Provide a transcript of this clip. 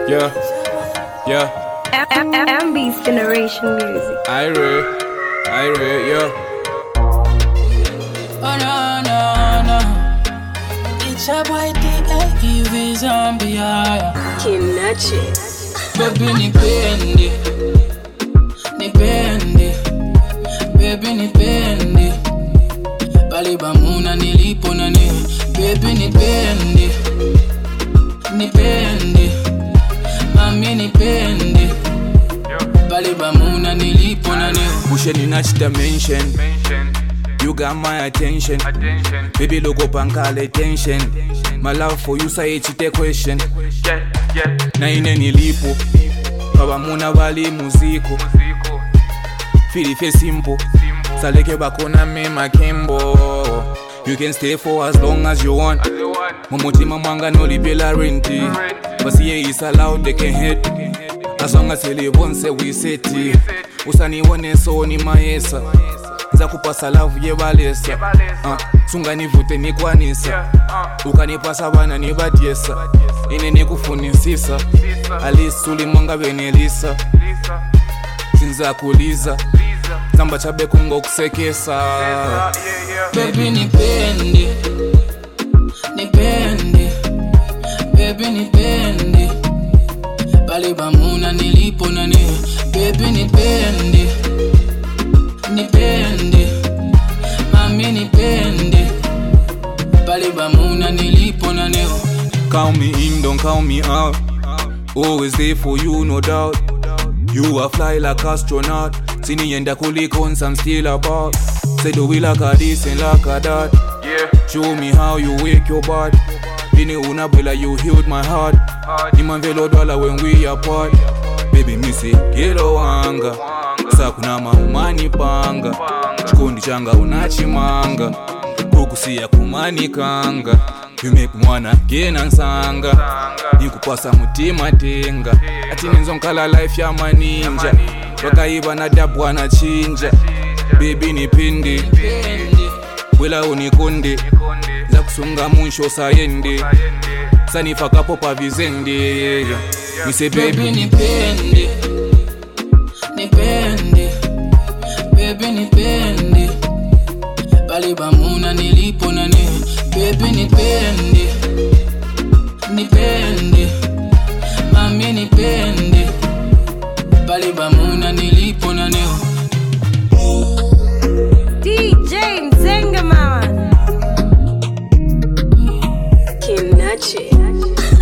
Yeah, yeah. MB's generation music. Ira, yeah. Oh no, no, no. It's a boy D.A.E.V. Zombie, yeah. Kinachi. Baby nipende, nipende. Baby nipende. Bali bamuna nilipo nane. Baby nipende, nipende. Mami nipende. Bali bamuna nilipo nane. Pushe ni natch dimension. You got my attention. Baby look up and call attention. My love for you say it's a question. Na ine nilipo baba muna bali muziko. Feel it simple. Saleke bakona me makembo. You can stay for as long as you want. Momotima manga no libela renti. But see it's allowed they can hit. As long as you live once we set it. Usani one so ni maesa. Za kupasa love yebalesa. Sunga nivute nikwanisa. Ukanipasa bana nibadiesa. Ine nikufunisisa. Alice ulimwanga benelisa. Sinza kuliza. Zamba chabe kungo kusekesa. Baby nipende, nipende. Baby nipende. Bali bamuna nilipo nane. Baby nipende, nipende. Mami nipende. Bali bamuna nilipo nane. Count me in, don't count me out. Always there for you, no doubt. You are fly like astronaut. Sini yenda kulikons, I'm still about. Say do we like a this and like a that. Yeah. Show me how you wake your butt. Bini unabela, you healed my heart. Nimanvelo dollar when we apart. Baby missy, kilo wanga. Sakuna maumani panga. Chikundi changa unachimanga. Kukusia kumani kanga. You make mwana gena nsanga. Nikupasa mutima tenga. Ati ninzo nkala life ya maninja. Wakaiba na dabu wanachinja. Baby nipende. Wela unikonde. Za kusunga munsho sayende. Sanifaka popa vizende. Mise Baby nipende, nipende. Baby nipende. Bali bamuna nilipo nane. Baby nipende, nipende. Mami nipende. Bali bamuna nilipo nane. DJ Nzenga Mama. Kinachi.